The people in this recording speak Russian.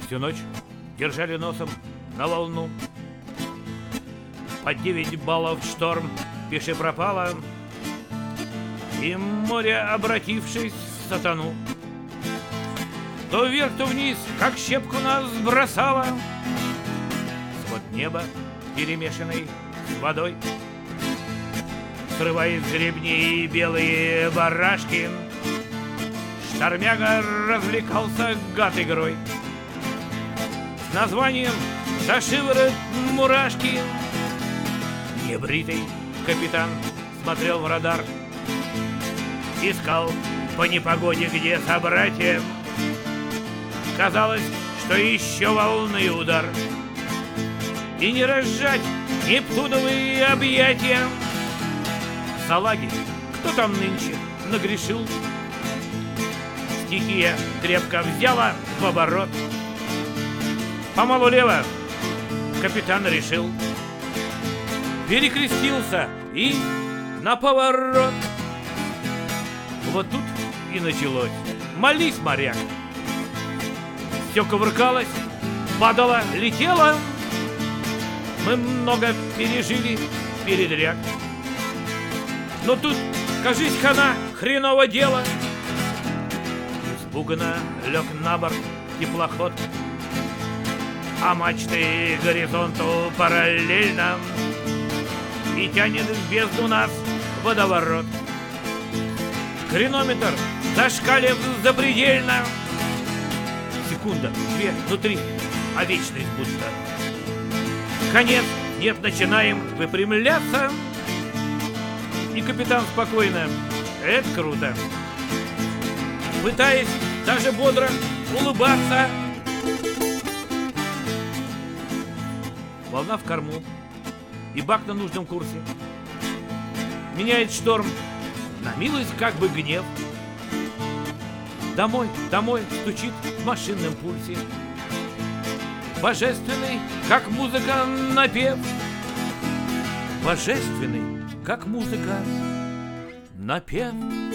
Всю ночь держали носом на волну. По 9 баллов шторм пиши пропало, и море, обратившись в сатану, то вверх, то вниз, как щепку нас бросало. Свод неба, перемешанный с водой, срывает с гребней белые барашки. Штормяга развлекался гад игрой с названием «За шиворот мурашки». Небритый капитан смотрел в радар, искал по непогоде, где собратья. Казалось, что еще волны удар, и не разжать Нептуновые объятия. Салаги, кто там нынче нагрешил? Стихия крепко взяла в оборот. Помалу лево капитан решил, перекрестился и на поворот. Вот тут и началось. Молись, моряк. Все кувыркалось, падало, летело. Мы много пережили передряг. Но тут, кажись, хана, хреново дело. Испуганно лег на борт теплоход, а мачты горизонту параллельно, и тянет в бездну нас водоворот. Хронометр зашкалив запредельно. Секунда, две, ну три, а вечность будто. Конец, нет, начинаем выпрямляться. И капитан спокойно, это круто, пытаясь даже бодро улыбаться. Волна в корму, и бак на нужном курсе. Меняет шторм на милость, как бы гнев. Домой, домой стучит в машинном пульсе божественный, как музыка, напев. Божественный, как музыка, напев.